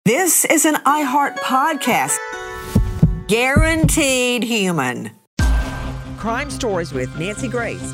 This is an iHeart podcast. Guaranteed human. Crime Stories with Nancy Grace.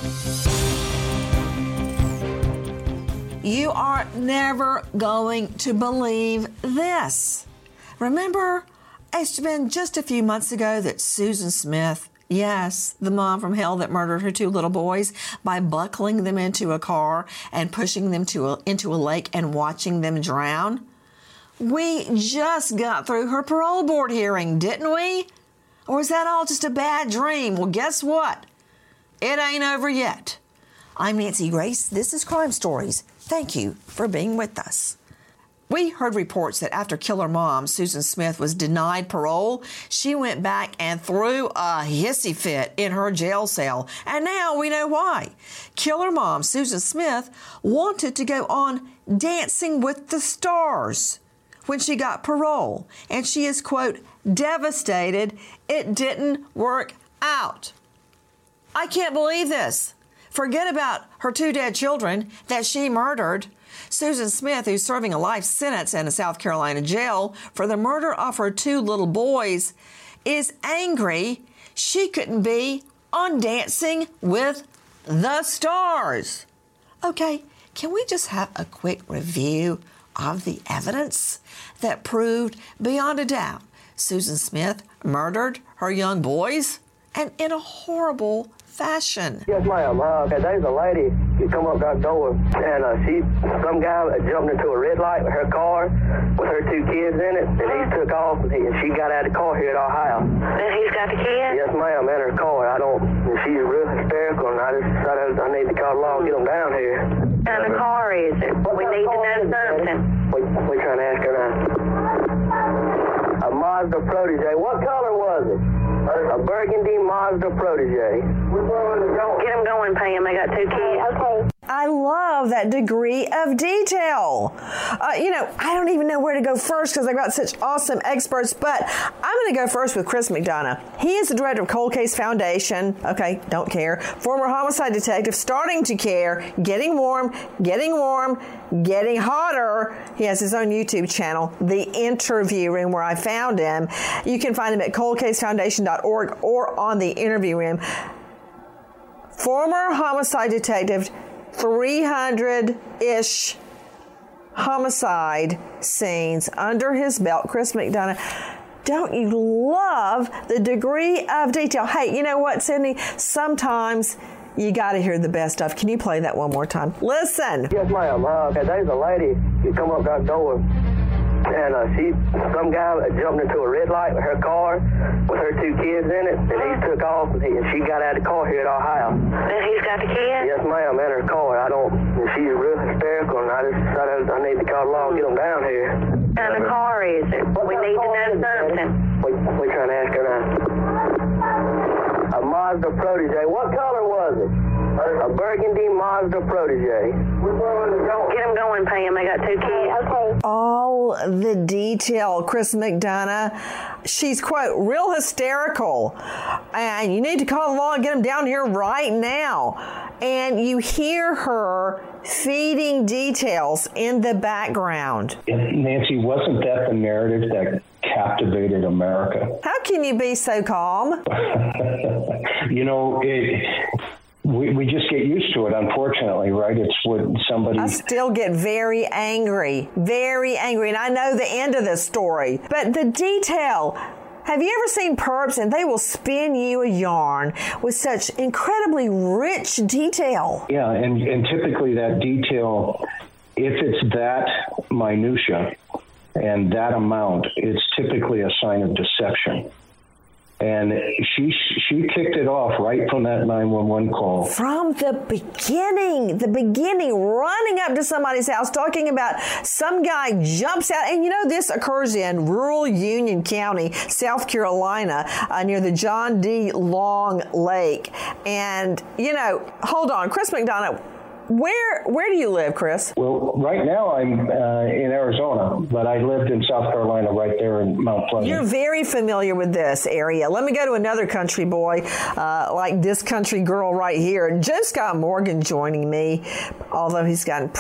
You are never going to believe this. Remember, it's been just a few months ago that Susan Smith, yes, the mom from hell that murdered her two little boys by buckling them into a car and pushing them into a lake and watching them drown. We just got through her parole board hearing, didn't we? Or is that all just a bad dream? Well, guess what? It ain't over yet. I'm Nancy Grace. This is Crime Stories. Thank you for being with us. We heard reports that after killer mom Susan Smith was denied parole, she went back and threw a hissy fit in her jail cell. And now we know why. Killer mom Susan Smith wanted to go on Dancing with the Stars when she got parole. And she is, quote, devastated it didn't work out. I can't believe this. Forget about her two dead children that she murdered. Susan Smith, who's serving a life sentence in a South Carolina jail for the murder of her two little boys, is angry she couldn't be on Dancing with the Stars. Okay, can we just have a quick review of the evidence that proved beyond a doubt Susan Smith murdered her young boys, and in a horrible fashion? Yes, ma'am. There's a lady who come up that door, and some guy jumped into a red light with her car with her two kids in it, and he took off, and she got out of the car here at our house. And he's got the kids? Yes, ma'am, in her car. She's real hysterical, and I just decided I need to call along and get them down here. What kind of car is it? We need to know something. We're trying to ask her now. A Mazda Protege. What color was it? A burgundy Mazda Protege. Get them going, Pam. I got two kids. Okay. I love that degree of detail. I don't even know where to go first because I've got such awesome experts, but I'm going to go first with Chris McDonough. He is the director of Cold Case Foundation. Okay, don't care. Former homicide detective, starting to care, getting warm, getting hotter. He has his own YouTube channel, The Interview Room, where I found him. You can find him at coldcasefoundation.org or on The Interview Room. Former homicide detective, 300-ish homicide scenes under his belt. Chris McDonough, don't you love the degree of detail? Hey, you know what, Cindy? Sometimes you got to hear the best stuff. Can you play that one more time? Listen. Yes, ma'am. There's a lady who come up that door, and some guy jumped into a red light with her car with her two kids in it, and he took off, and she got out of the car here at our house. And he's got the kids? Yes, ma'am, in her car. She's real hysterical, and I just decided I need to call along and get them down here. What kind of car is it? We need to know something. We're trying to ask her now. A Mazda Protege. What color was it? A burgundy Mazda Protege. Get them going, Pam. I got two kids. Okay. All the detail, Chris McDonough. She's, quote, real hysterical. And you need to call along and get them down here right now. And you hear her feeding details in the background. Nancy, wasn't that the narrative that captivated America? How can you be so calm? We just get used to it, unfortunately, right? It's what somebody... I still get very angry, and I know the end of this story. But the detail... Have you ever seen perps and they will spin you a yarn with such incredibly rich detail? Yeah, and typically that detail, if it's that minutia and that amount, it's typically a sign of deception. And she kicked it off right from that 911 call. From the beginning, running up to somebody's house, talking about some guy jumps out. And this occurs in rural Union County, South Carolina, near the John D. Long Lake. And, hold on, Chris McDonough, Where do you live, Chris? Well, right now I'm in Arizona, but I lived in South Carolina right there in Mount Pleasant. You're very familiar with this area. Let me go to another country boy, like this country girl right here. Joe Scott Morgan joining me, although he's gotten pretty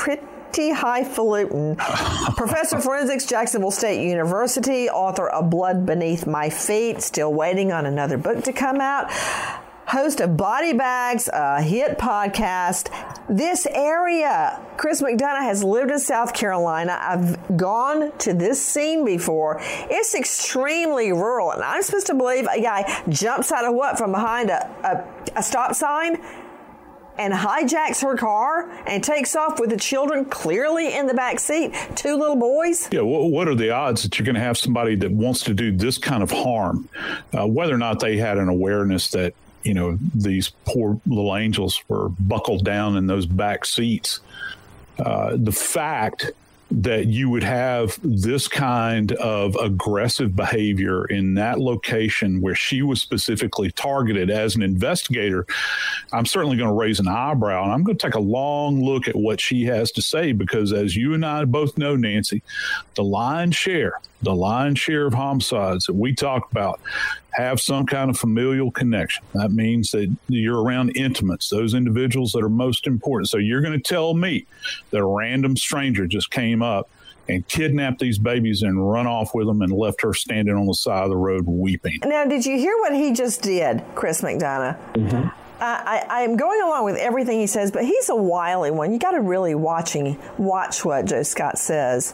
pretty highfalutin. Professor of Forensics, Jacksonville State University, author of Blood Beneath My Feet, still waiting on another book to come out. Host of Body Bags, a hit podcast. This area, Chris McDonough has lived in South Carolina. I've gone to this scene before. It's extremely rural, and I'm supposed to believe a guy jumps out of what? From behind a stop sign and hijacks her car and takes off with the children clearly in the back seat, 2 little boys. Yeah, what are the odds that you're going to have somebody that wants to do this kind of harm, whether or not they had an awareness that, you know, these poor little angels were buckled down in those back seats. The fact that you would have this kind of aggressive behavior in that location where she was specifically targeted as an investigator, I'm certainly going to raise an eyebrow, and I'm going to take a long look at what she has to say, because as you and I both know, Nancy, the lion's share of homicides that we talk about have some kind of familial connection. That means that you're around intimates, those individuals that are most important. So you're going to tell me that a random stranger just came up and kidnapped these babies and run off with them and left her standing on the side of the road weeping. Now, did you hear what he just did, Chris McDonough? Mm-hmm. I'm going along with everything he says, but he's a wily one. You got to really watch what Joe Scott says.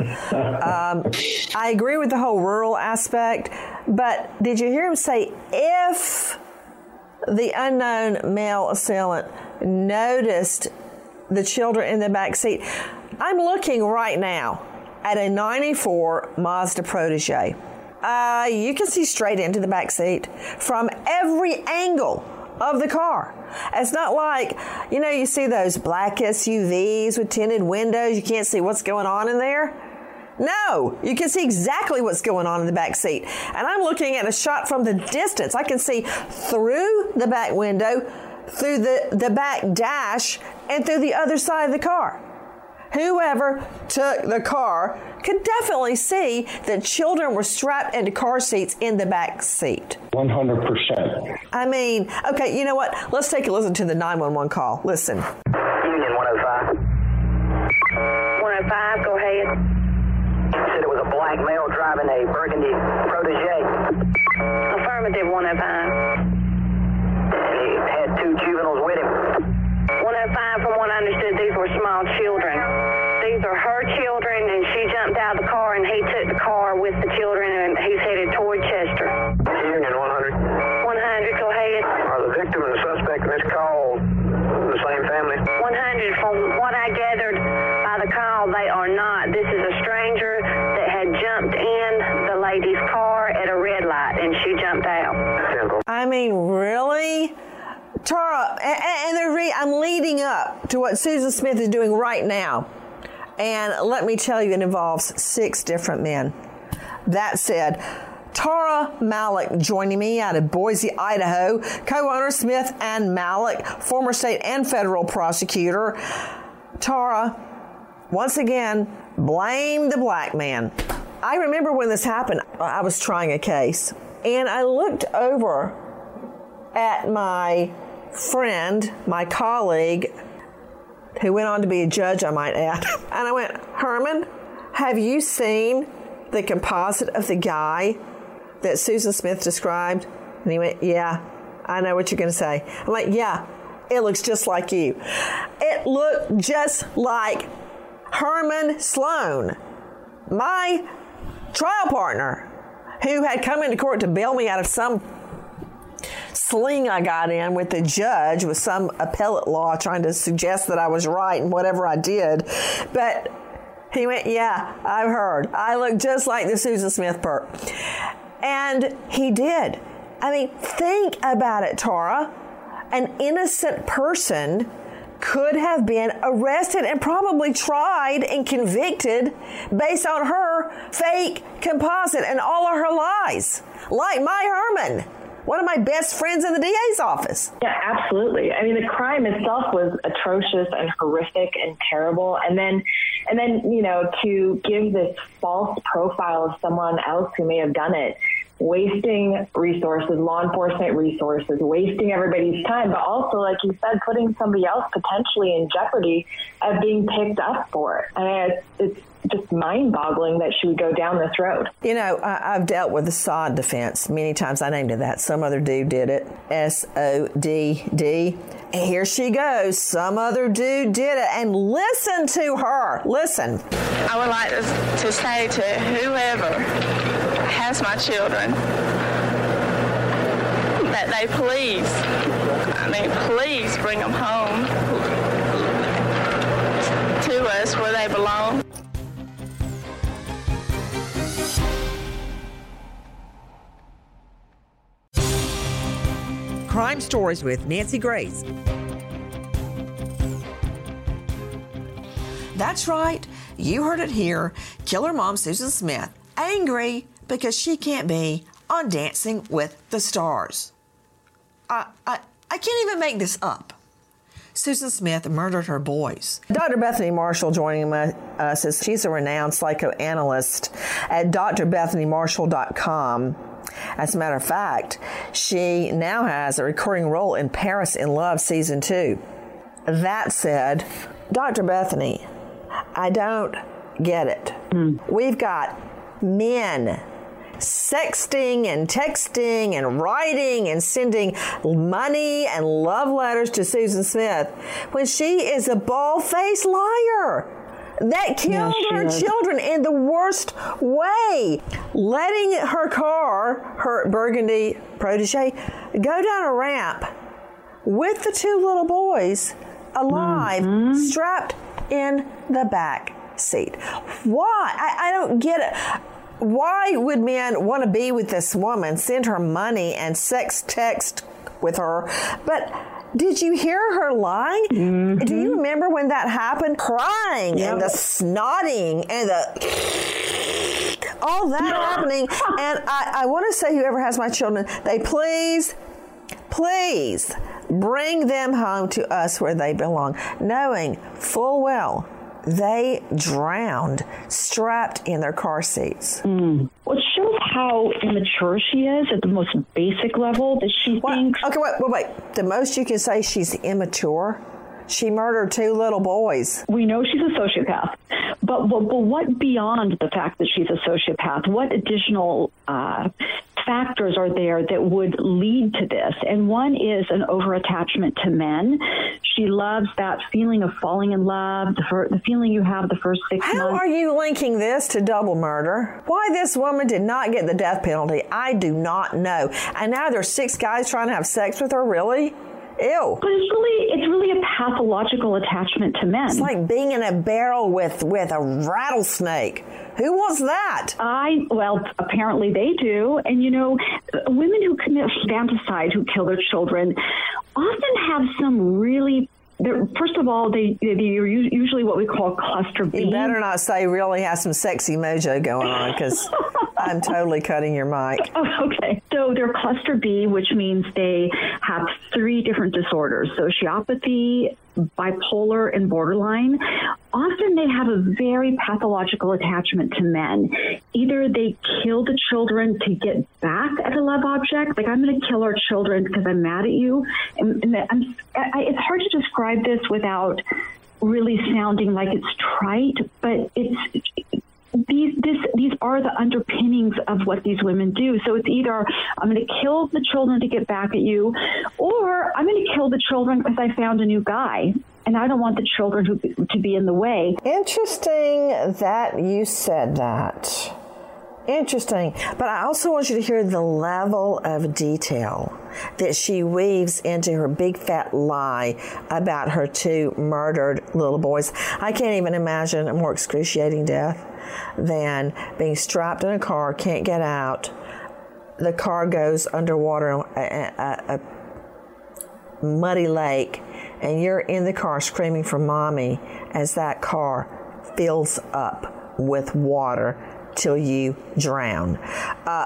I agree with the whole rural aspect, but did you hear him say if the unknown male assailant noticed the children in the back seat? I'm looking right now at a 94 Mazda Protege. You can see straight into the back seat from every angle of the car. It's not like, you know, you see those black SUVs with tinted windows. You can't see what's going on in there. No, you can see exactly what's going on in the back seat. And I'm looking at a shot from the distance. I can see through the back window, through the back dash, and through the other side of the car. Whoever took the car could definitely see that children were strapped into car seats in the back seat. 100%. I mean, okay, you know what? Let's take a listen to the 911 call. Listen. Union 105. 105, go ahead. Said it was a black male driving a burgundy Protege. Affirmative, 105. He had 2 juveniles with him. 105, from what I understood, these were small children. These are her children, and she jumped out of the car, and he took the car with the children, and he's headed toward Chester. Union 100. 100, go ahead. Are the victim and the suspect in this call the same family? 100, from what I gathered by the call, they are not. This is a stranger that had jumped in the lady's car at a red light, and she jumped out. I mean, really? Tara, and I'm leading up to what Susan Smith is doing right now. And let me tell you, it involves 6 different men. That said, Tara Malik joining me out of Boise, Idaho, co-owner Smith and Malik, former state and federal prosecutor. Tara, once again, blame the black man. I remember when this happened, I was trying a case, and I looked over at my friend, my colleague, who went on to be a judge, I might add. And I went, Herman, have you seen the composite of the guy that Susan Smith described? And he went, yeah, I know what you're going to say. I'm like, yeah, it looks just like you. It looked just like Herman Sloan, my trial partner, who had come into court to bail me out of some sling I got in with the judge with some appellate law trying to suggest that I was right in whatever I did. But he went, yeah, I've heard. I look just like the Susan Smith part. And he did. I mean, think about it, Tara. An innocent person could have been arrested and probably tried and convicted based on her fake composite and all of her lies. Like my Herman, one of my best friends in the DA's office. Yeah, absolutely. I mean, the crime itself was atrocious and horrific and terrible. And then, you know, to give this false profile of someone else who may have done it wasting resources, law enforcement resources, wasting everybody's time, but also, like you said, putting somebody else potentially in jeopardy of being picked up for it. And it's just mind-boggling that she would go down this road. You know, I've dealt with the sod defense many times. I named it that. Some other dude did it. SODD. And here she goes. Some other dude did it. And listen to her. Listen. I would like to say to whoever has my children that they please bring them home to us where they belong. Crime Stories with Nancy Grace. That's right. You heard it here. Killer mom Susan Smith, angry because she can't be on Dancing with the Stars. I can't even make this up. Susan Smith murdered her boys. Dr. Bethany Marshall joining us as she's a renowned psychoanalyst at drbethanymarshall.com. As a matter of fact, she now has a recurring role in Paris in Love Season 2. That said, Dr. Bethany, I don't get it. We've got men sexting and texting and writing and sending money and love letters to Susan Smith when she is a bald-faced liar that killed her children in the worst way, letting her car, her burgundy protege, go down a ramp with the two little boys alive, strapped in the back seat. Why? I don't get it. Why would men want to be with this woman, send her money and sex text with her? But did you hear her lying? Do you remember when that happened? Crying and the snotting and the all that happening. And I want to say, whoever has my children, they please bring them home to us where they belong, knowing full well they drowned strapped in their car seats. Well, it shows how immature she is at the most basic level, that she thinks... Okay, wait. The most you can say she's immature? She murdered two little boys. We know she's a sociopath, but what beyond the fact that she's a sociopath? What additional factors are there that would lead to this? And one is an over-attachment to men. She loves that feeling of falling in love, the feeling you have the first 6 months. How are you linking this to double murder? Why this woman did not get the death penalty, I do not know. And now there's 6 guys trying to have sex with her, really? Ew. But it's really a pathological attachment to men. It's like being in a barrel with a rattlesnake. Who wants that? Well, apparently they do. And, you know, women who commit infanticide, who kill their children, often have some really... First of all, they're usually what we call cluster B. You better not say really has some sexy mojo going on, because I'm totally cutting your mic. Oh, okay. So they're cluster B, which means they have 3 different disorders: sociopathy, bipolar, and borderline. Often they have a very pathological attachment to men. Either they kill the children to get back at a love object, like, I'm going to kill our children because I'm mad at you. And it's hard to describe this without really sounding like it's trite, but these are the underpinnings of what these women do. So it's either I'm going to kill the children to get back at you, or I'm going to kill the children because I found a new guy and I don't want the children to be in the way. Interesting that you said that. Interesting. But I also want you to hear the level of detail that she weaves into her big fat lie about her 2 murdered little boys. I can't even imagine a more excruciating death than being strapped in a car, can't get out. The car goes underwater, a muddy lake, and you're in the car screaming for mommy as that car fills up with water till you drown.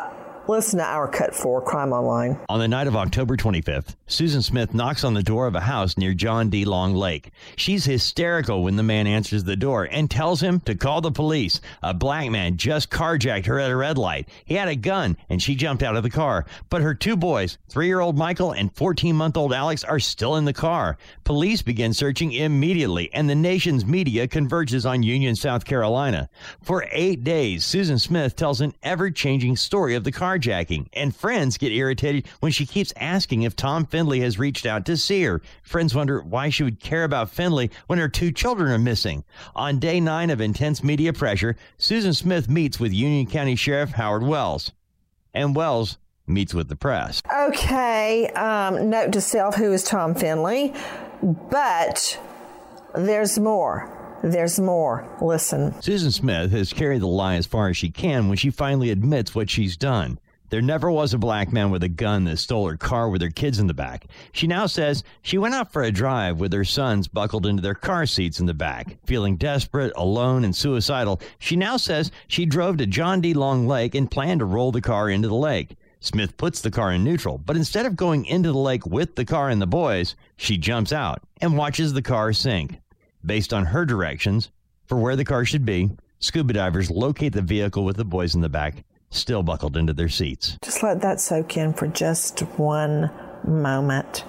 Listen to our Cut 4 Crime Online. On the night of October 25th, Susan Smith knocks on the door of a house near John D. Long Lake. She's hysterical when the man answers the door and tells him to call the police. A black man just carjacked her at a red light. He had a gun, and she jumped out of the car. But her two boys, 3-year-old Michael and 14-month-old Alex, are still in the car. Police begin searching immediately, and the nation's media converges on Union, South Carolina. For 8 days, Susan Smith tells an ever-changing story of the carjacking, and friends get irritated when she keeps asking if Tom Findlay has reached out to see her. Friends wonder why she would care about Findlay when her 2 children are missing. On day 9 of intense media pressure, Susan Smith meets with Union County Sheriff Howard Wells, and Wells meets with the press. Okay, note to self, who is Tom Findlay? But there's more. There's more. Listen. Susan Smith has carried the lie as far as she can when she finally admits what she's done. There never was a black man with a gun that stole her car with her kids in the back. She now says she went out for a drive with her sons buckled into their car seats in the back. Feeling desperate, alone, and suicidal, she now says she drove to John D. Long Lake and planned to roll the car into the lake. Smith puts the car in neutral, but instead of going into the lake with the car and the boys, she jumps out and watches the car sink. Based on her directions for where the car should be, scuba divers locate the vehicle with the boys in the back, still buckled into their seats. Just let that soak in for just one moment.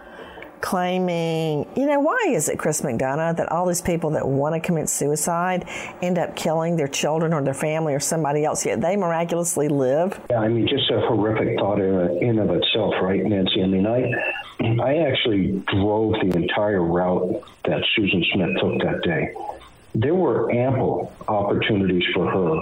Claiming, why is it, Chris McDonough, that all these people that want to commit suicide end up killing their children or their family or somebody else, yet they miraculously live? Yeah, just a horrific thought in of itself, right, Nancy? I actually drove the entire route that Susan Smith took that day. There were ample opportunities for her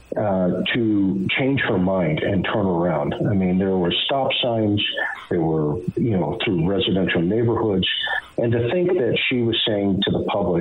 to change her mind and turn around. There were stop signs, there were, through residential neighborhoods, and to think that she was saying to the public,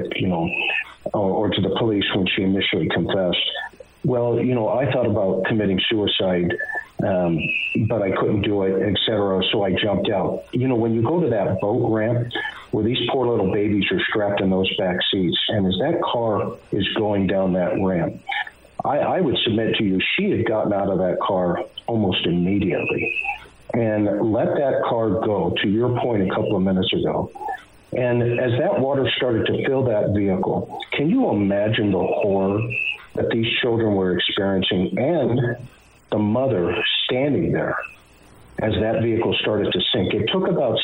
or to the police when she initially confessed, well, I thought about committing suicide, but I couldn't do it, etc., so I jumped out. When you go to that boat ramp where these poor little babies are strapped in those back seats, and as that car is going down that ramp, I would submit to you, she had gotten out of that car almost immediately and let that car go, to your point a couple of minutes ago. And as that water started to fill that vehicle, can you imagine the horror that these children were experiencing and the mother standing there as that vehicle started to sink? It took about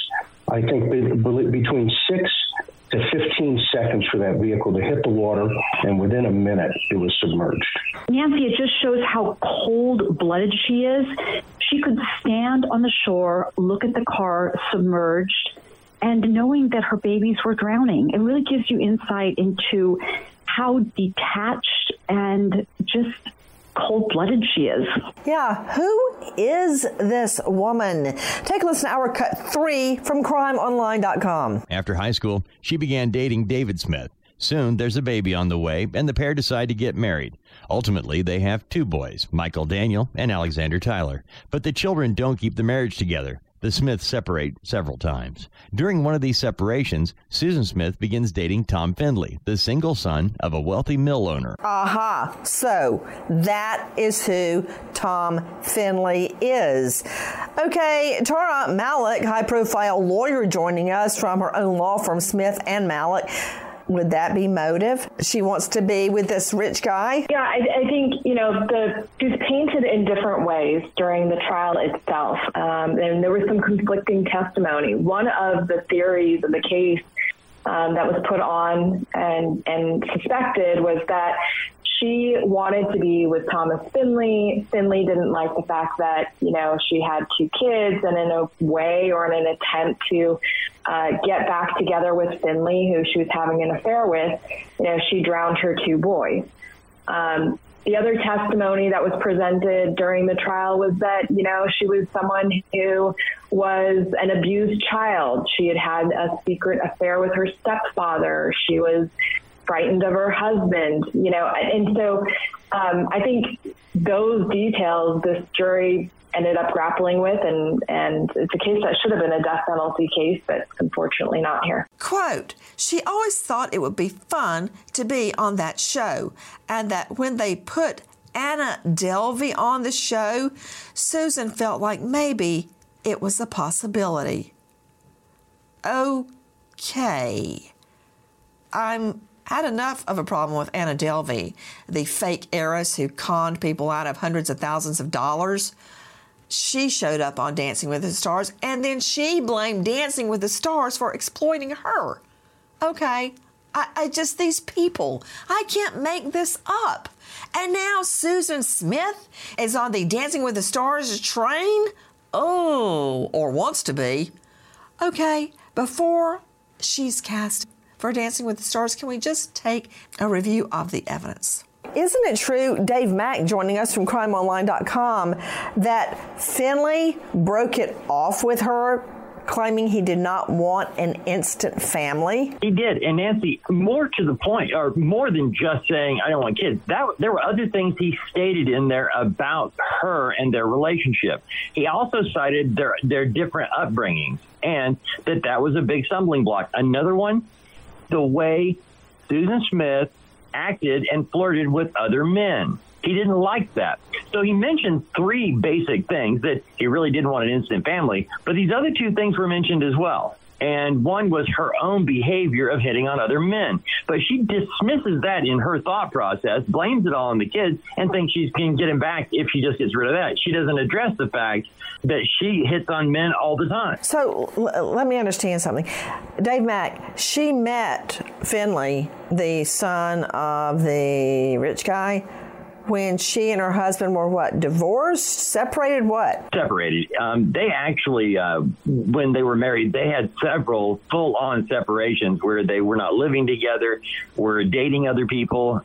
between 6 to 15 seconds for that vehicle to hit the water, and within a minute, it was submerged. Nancy, it just shows how cold-blooded she is. She could stand on the shore, look at the car submerged, and knowing that her babies were drowning. It really gives you insight into how detached and just cold-blooded she is. Yeah, who is this woman? Take a listen to our Cut 3 from crimeonline.com. After high school, she began dating David Smith. Soon, there's a baby on the way, and the pair decide to get married. Ultimately, they have 2 boys, Michael Daniel and Alexander Tyler. But the children don't keep the marriage together. The Smiths separate several times. During one of these separations, Susan Smith begins dating Tom Findlay, the single son of a wealthy mill owner. Aha. So that is who Tom Findlay is. Okay, Tara Malik, high-profile lawyer, joining us from her own law firm, Smith and Malik. Would that be motive? She wants to be with this rich guy? Yeah, I think, she's painted in different ways during the trial itself. And there was some conflicting testimony. One of the theories of the case that was put on and suspected was that she wanted to be with Thomas Findlay. Findlay didn't like the fact that, she had 2 kids, and in a way or in an attempt to get back together with Findlay, who she was having an affair with, she drowned her 2 boys. The other testimony that was presented during the trial was that, she was someone who was an abused child. She had a secret affair with her stepfather. She was frightened of her husband, and so I think those details this jury ended up grappling with, and it's a case that should have been a death penalty case, but unfortunately not here. Quote, she always thought it would be fun to be on that show, and that when they put Anna Delvey on the show, Susan felt like maybe it was a possibility. Okay. I'm had enough of a problem with Anna Delvey, the fake heiress who conned people out of hundreds of thousands of dollars. She showed up on Dancing with the Stars, and then she blamed Dancing with the Stars for exploiting her. Okay, I just, these people, I can't make this up. And now Susan Smith is on the Dancing with the Stars train? Oh, or wants to be. Okay, before she's cast for Dancing with the Stars, can we just take a review of the evidence? Isn't it true, Dave Mack joining us from crimeonline.com, that Finley broke it off with her, claiming he did not want an instant family? He did. And Nancy, more to the point, or more than just saying, I don't want kids, there were other things he stated in there about her and their relationship. He also cited their different upbringings, and that was a big stumbling block. Another one, the way Susan Smith acted and flirted with other men. He didn't like that. So he mentioned three basic things: that he really didn't want an instant family, but these other two things were mentioned as well. And one was her own behavior of hitting on other men. But she dismisses that in her thought process, blames it all on the kids, and thinks she can get him back if she just gets rid of that. She doesn't address the fact that she hits on men all the time. So let me understand something. Dave Mack, she met Finley, the son of the rich guy, when she and her husband were what, divorced, separated, what? Separated. They actually, when they were married, they had several full-on separations where they were not living together, were dating other people,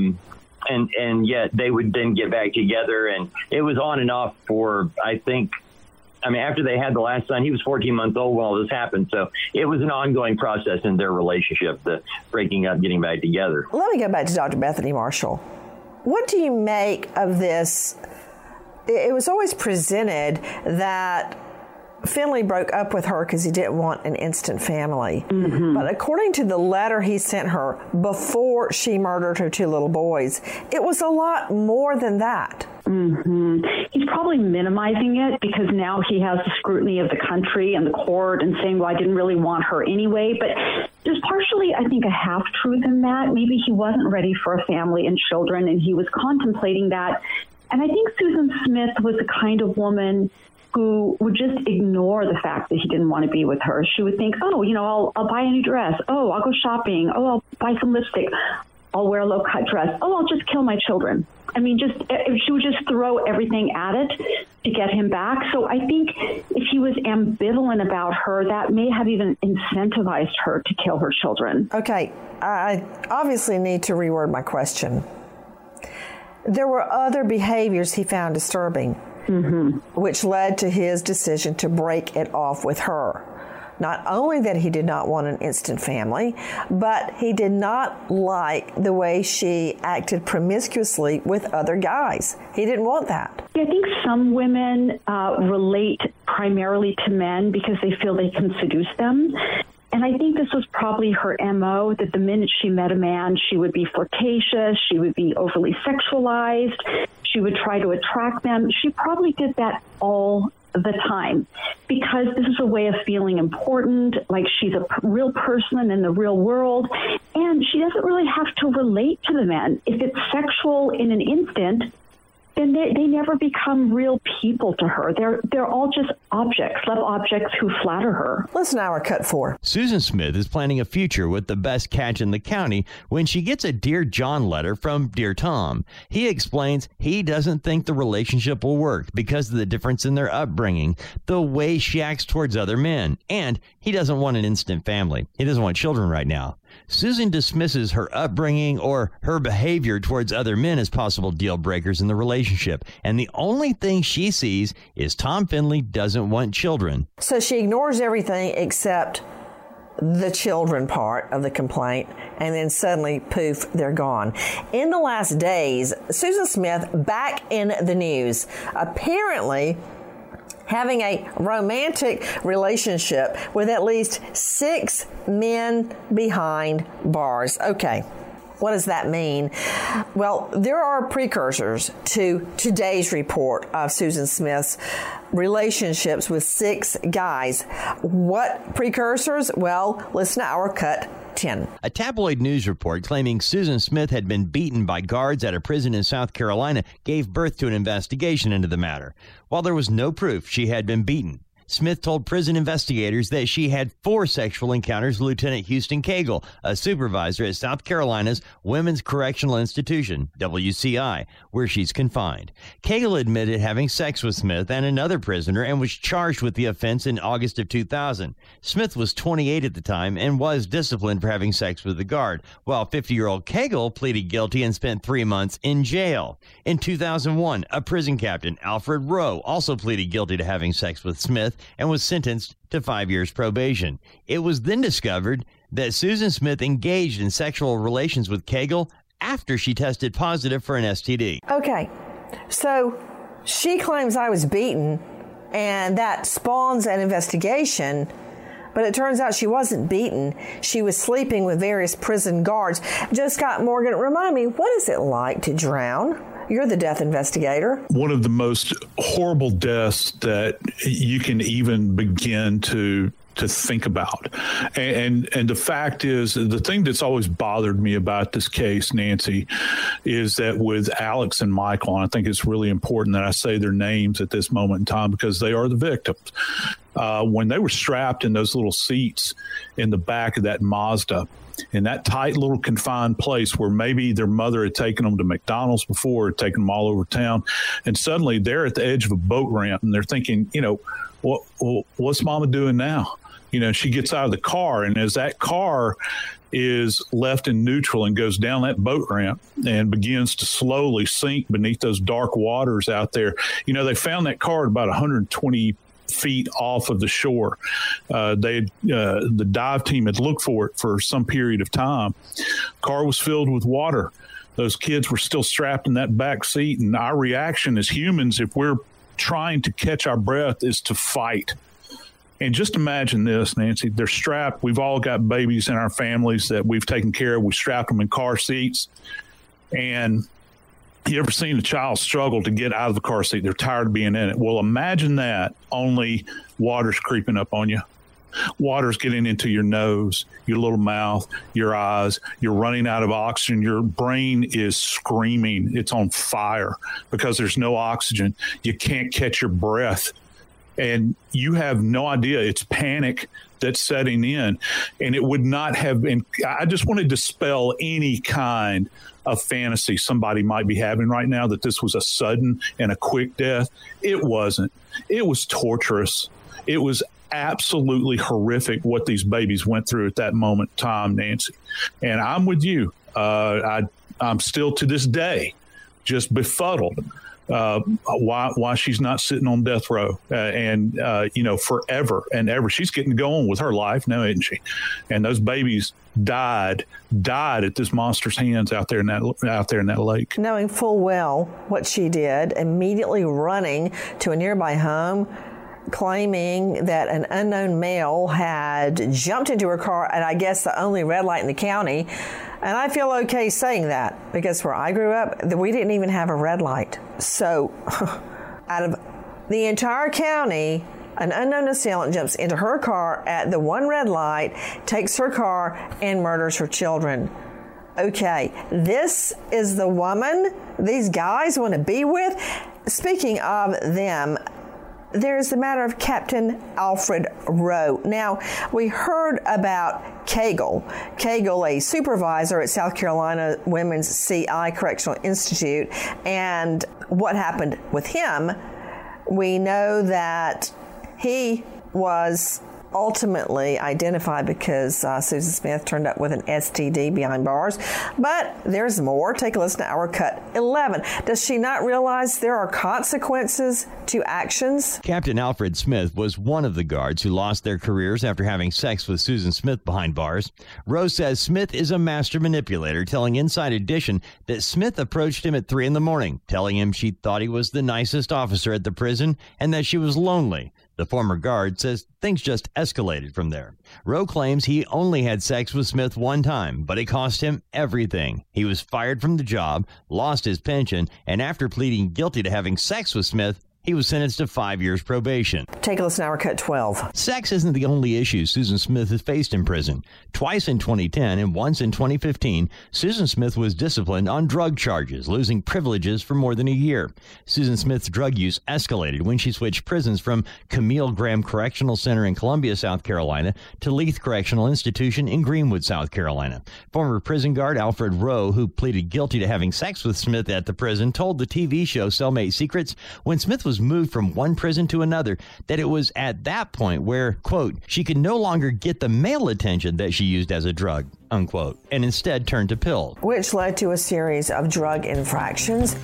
and yet they would then get back together. And it was on and off for, after they had the last son, he was 14 months old when all this happened. So it was an ongoing process in their relationship, the breaking up, getting back together. Let me go back to Dr. Bethany Marshall. What do you make of this? It was always presented that Finley broke up with her because he didn't want an instant family. Mm-hmm. But according to the letter he sent her before she murdered her two little boys, it was a lot more than that. Mm-hmm. He's probably minimizing it because now he has the scrutiny of the country and the court and saying, well, I didn't really want her anyway. But there's partially, I think, a half-truth in that. Maybe he wasn't ready for a family and children, and he was contemplating that. And I think Susan Smith was the kind of woman who would just ignore the fact that he didn't want to be with her. She would think, I'll buy a new dress. Oh, I'll go shopping. Oh, I'll buy some lipstick. I'll wear a low-cut dress. Oh, I'll just kill my children. She would just throw everything at it to get him back. So I think if he was ambivalent about her, that may have even incentivized her to kill her children. Okay, I obviously need to reword my question. There were other behaviors he found disturbing, mm-hmm. which led to his decision to break it off with her. Not only that he did not want an instant family, but he did not like the way she acted promiscuously with other guys. He didn't want that. I think some women relate primarily to men because they feel they can seduce them. And I think this was probably her MO, that the minute she met a man, she would be flirtatious, she would be overly sexualized, she would try to attract them. She probably did that all the time because this is a way of feeling important, like she's a real person in the real world, and she doesn't really have to relate to the men. If it's sexual in an instant, then they never become real people to her. They're all just objects, love objects who flatter her. Listen to our cut 4. Susan Smith is planning a future with the best catch in the county when she gets a Dear John letter from Dear Tom. He explains he doesn't think the relationship will work because of the difference in their upbringing, the way she acts towards other men, and he doesn't want an instant family. He doesn't want children right now. Susan dismisses her upbringing or her behavior towards other men as possible deal breakers in the relationship. And the only thing she sees is Tom Finley doesn't want children. So she ignores everything except the children part of the complaint, and then suddenly, poof, they're gone. In the last days, Susan Smith back in the news. Apparently having a romantic relationship with at least 6 men behind bars. Okay, What does that mean? Well, there are precursors to today's report of Susan Smith's relationships with 6 guys. What precursors? Well, listen to our cut 10. A tabloid news report claiming Susan Smith had been beaten by guards at a prison in South Carolina gave birth to an investigation into the matter. While there was no proof she had been beaten, Smith told prison investigators that she had 4 sexual encounters with Lieutenant Houston Cagle, a supervisor at South Carolina's Women's Correctional Institution, WCI, where she's confined. Cagle admitted having sex with Smith and another prisoner and was charged with the offense in August of 2000. Smith was 28 at the time and was disciplined for having sex with the guard, while 50-year-old Cagle pleaded guilty and spent 3 months in jail. In 2001, a prison captain, Alfred Rowe, also pleaded guilty to having sex with Smith and was sentenced to 5 years probation. It was then discovered that Susan Smith engaged in sexual relations with Cagle after she tested positive for an STD. Okay, so she claims I was beaten, and that spawns an investigation, but it turns out she wasn't beaten. She was sleeping with various prison guards. Joe Scott Morgan, remind me, what is it like to drown? You're the death investigator. One of the most horrible deaths that you can even begin to think about. And the fact is, the thing that's always bothered me about this case, Nancy, is that with Alex and Michael, and I think it's really important that I say their names at this moment in time because they are the victims. When they were strapped in those little seats in the back of that Mazda, in that tight little confined place where maybe their mother had taken them to McDonald's before, had taken them all over town, and suddenly they're at the edge of a boat ramp and they're thinking, what's Mama doing now? She gets out of the car, and as that car is left in neutral and goes down that boat ramp and begins to slowly sink beneath those dark waters out there, they found that car at about 120 feet off of the shore. The dive team had looked for it for some period of time. Car was filled with water. Those kids were still strapped in that back seat, and our reaction as humans, if we're trying to catch our breath, is to fight. And just imagine this, Nancy. They're strapped. We've all got babies in our families that we've taken care of. We strapped them in car seats. And you ever seen a child struggle to get out of the car seat? They're tired of being in it. Well, imagine that, only water's creeping up on you. Water's getting into your nose, your little mouth, your eyes. You're running out of oxygen. Your brain is screaming. It's on fire because there's no oxygen. You can't catch your breath. And you have no idea. It's panic that's setting in. And it would not have been, I just want to dispel any kind of fantasy somebody might be having right now that this was a sudden and a quick death. It wasn't. It was torturous. It was absolutely horrific what these babies went through at that moment in time, Nancy. And I'm with you. I'm still to this day just befuddled. Why she's not sitting on death row and forever and ever. She's getting to go on with her life now, isn't she? And those babies died at this monster's hands out there in that lake. Knowing full well what she did, immediately running to a nearby home, claiming that an unknown male had jumped into her car at, I guess, the only red light in the county. And I feel okay saying that because where I grew up, we didn't even have a red light. So out of the entire county, an unknown assailant jumps into her car at the one red light, takes her car, and murders her children. Okay, this is the woman these guys want to be with? Speaking of them, there's the matter of Captain Alfred Rowe. Now, we heard about Cagle, a supervisor at South Carolina Women's CI Correctional Institute, and what happened with him. We know that he was ultimately identified because Susan Smith turned up with an STD behind bars. But there's more. Take a listen to our cut 11. Does she not realize there are consequences to actions? Captain Alfred Smith was one of the guards who lost their careers after having sex with Susan Smith behind bars. Rose says Smith is a master manipulator, telling Inside Edition that Smith approached him at 3 a.m, telling him she thought he was the nicest officer at the prison and that she was lonely. The former guard says things just escalated from there. Rowe claims he only had sex with Smith one time, but it cost him everything. He was fired from the job, lost his pension, and after pleading guilty to having sex with Smith, he was sentenced to 5 years probation. Take a listen to our cut 12. Sex isn't the only issue Susan Smith has faced in prison. Twice in 2010 and once in 2015, Susan Smith was disciplined on drug charges, losing privileges for more than a year. Susan Smith's drug use escalated when she switched prisons from Camille Graham Correctional Center in Columbia, South Carolina, to Leith Correctional Institution in Greenwood, South Carolina. Former prison guard Alfred Rowe, who pleaded guilty to having sex with Smith at the prison, told the TV show Cellmate Secrets when Smith was moved from one prison to another that it was at that point where, quote, she could no longer get the male attention that she used as a drug, unquote, and instead turned to pills. Which led to a series of drug infractions.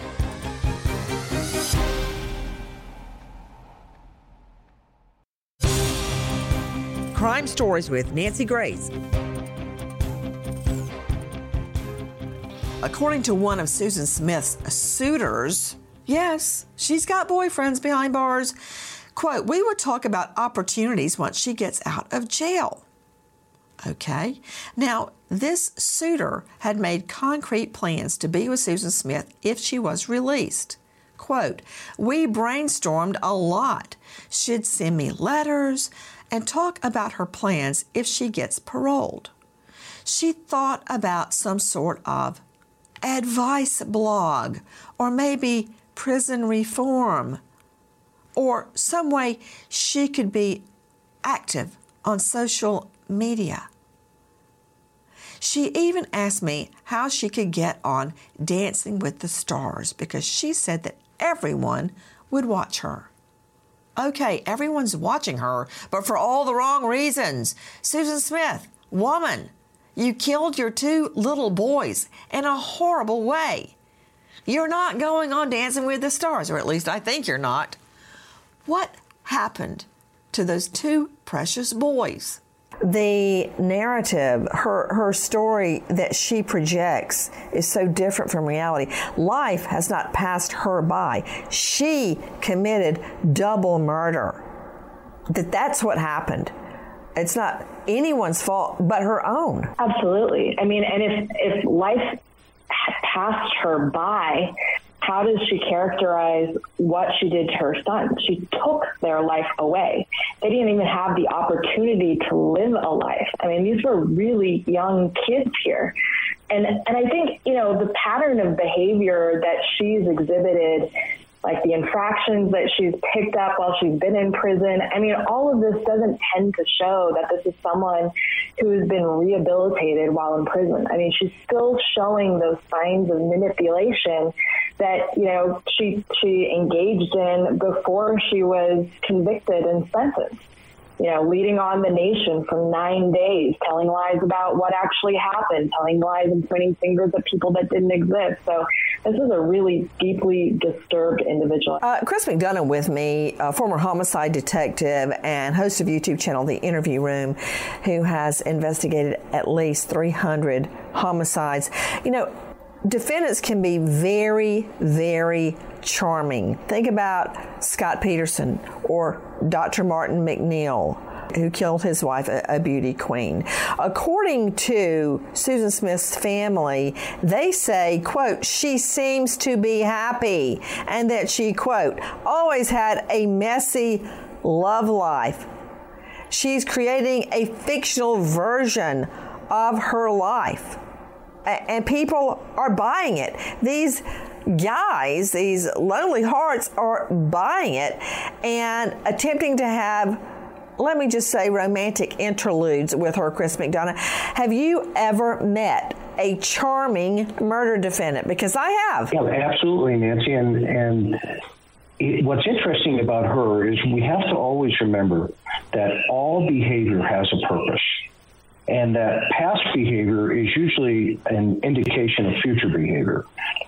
Crime Stories with Nancy Grace. According to one of Susan Smith's suitors, yes, she's got boyfriends behind bars. Quote, we would talk about opportunities once she gets out of jail. Okay. Now, this suitor had made concrete plans to be with Susan Smith if she was released. Quote, we brainstormed a lot. She'd send me letters and talk about her plans if she gets paroled. She thought about some sort of advice blog, or maybe prison reform, or some way she could be active on social media. She even asked me how she could get on Dancing with the Stars because she said that everyone would watch her. Okay, everyone's watching her, but for all the wrong reasons. Susan Smith, woman, you killed your 2 little boys in a horrible way. You're not going on Dancing with the Stars, or at least I think you're not. What happened to those 2 precious boys? The narrative, her story that she projects is so different from reality. Life has not passed her by. She committed double murder. That's what happened. It's not anyone's fault but her own. Absolutely. I mean, and if life passed her by, how does she characterize what she did to her son? She took their life away. They didn't even have the opportunity to live a life. I mean, these were really young kids here. And I think, the pattern of behavior that she's exhibited, like the infractions that she's picked up while she's been in prison, I mean, all of this doesn't tend to show that this is someone who has been rehabilitated while in prison. I mean, she's still showing those signs of manipulation that, she engaged in before she was convicted and sentenced. Leading on the nation for 9 days, telling lies about what actually happened, telling lies and pointing fingers at people that didn't exist. So this is a really deeply disturbed individual. Chris McDonough with me, a former homicide detective and host of YouTube channel The Interview Room, who has investigated at least 300 homicides. Defendants can be very, very charming. Think about Scott Peterson or Dr. Martin McNeil, who killed his wife, a beauty queen. According to Susan Smith's family, they say, quote, she seems to be happy, and that she, quote, always had a messy love life. She's creating a fictional version of her life. And people are buying it. These guys, these lonely hearts are buying it and attempting to have, let me just say, romantic interludes with her, Chris McDonough. Have you ever met a charming murder defendant? Because I have. Yeah, absolutely, Nancy. And what's interesting about her is we have to always remember that all behavior has a purpose. And that past behavior is usually an indication of future behavior.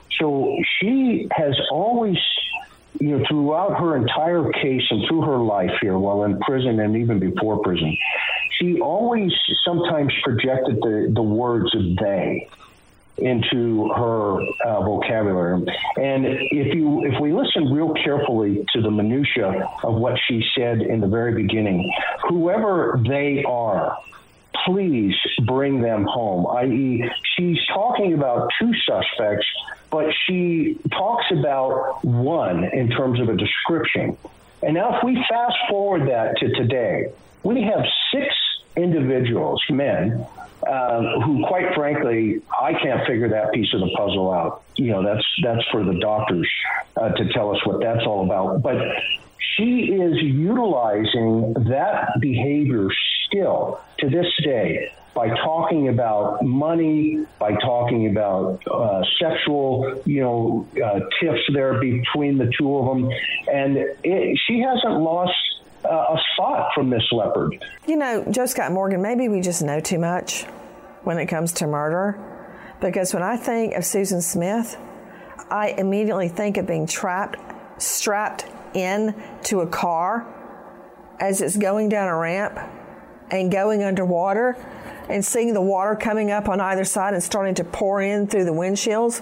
So she has always, throughout her entire case and through her life here while in prison and even before prison, she always sometimes projected the words of they. into her vocabulary. And if we listen real carefully to the minutia of what she said in the very beginning, whoever they are, please bring them home, i.e., she's talking about two suspects, but she talks about one in terms of a description. And now if we fast forward that to today, we have 6 individuals, men, who, quite frankly, I can't figure that piece of the puzzle out. That's for the doctors to tell us what that's all about. But she is utilizing that behavior still to this day by talking about money, by talking about sexual, tiffs there between the two of them. And she hasn't lost a spot from this leopard. Joe Scott Morgan, maybe we just know too much when it comes to murder. Because when I think of Susan Smith, I immediately think of being strapped into a car as it's going down a ramp and going underwater and seeing the water coming up on either side and starting to pour in through the windshields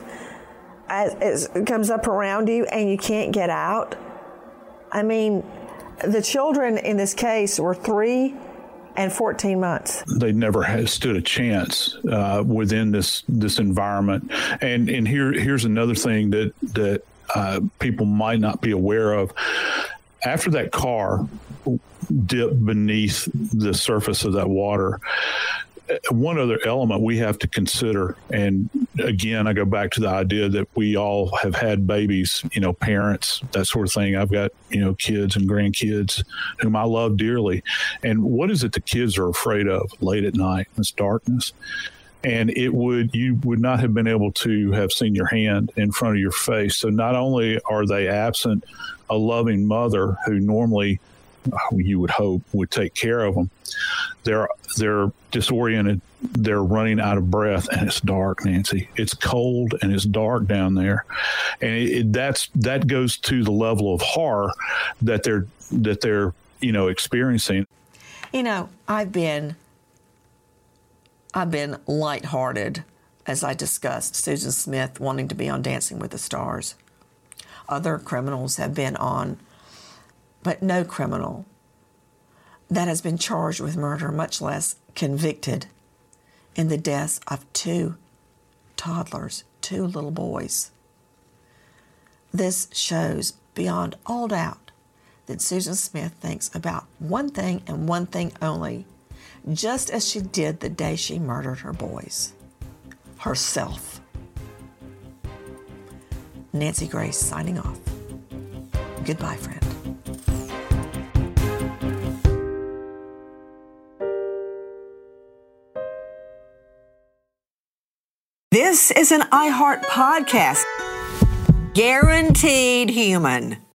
as it comes up around you and you can't get out. I mean, the children in this case were 3 and 14 months. They never had stood a chance within this environment. And here's another thing that people might not be aware of. After that car dipped beneath the surface of that water, one other element we have to consider, and again, I go back to the idea that we all have had babies, parents, that sort of thing. I've got, kids and grandkids whom I love dearly. And what is it the kids are afraid of late at night? It's darkness. And you would not have been able to have seen your hand in front of your face. So not only are they absent a loving mother who normally, you would hope, would take care of them, they're disoriented, they're running out of breath, and it's dark, Nancy. It's cold and it's dark down there, and that goes to the level of horror that they're experiencing. I've been lighthearted as I discussed Susan Smith wanting to be on Dancing with the Stars. Other criminals have been on, but no criminal that has been charged with murder, much less convicted, in the deaths of 2 toddlers, 2 little boys. This shows beyond all doubt that Susan Smith thinks about one thing and one thing only, just as she did the day she murdered her boys: herself. Nancy Grace signing off. Goodbye, friend. This is an iHeart podcast. Guaranteed human.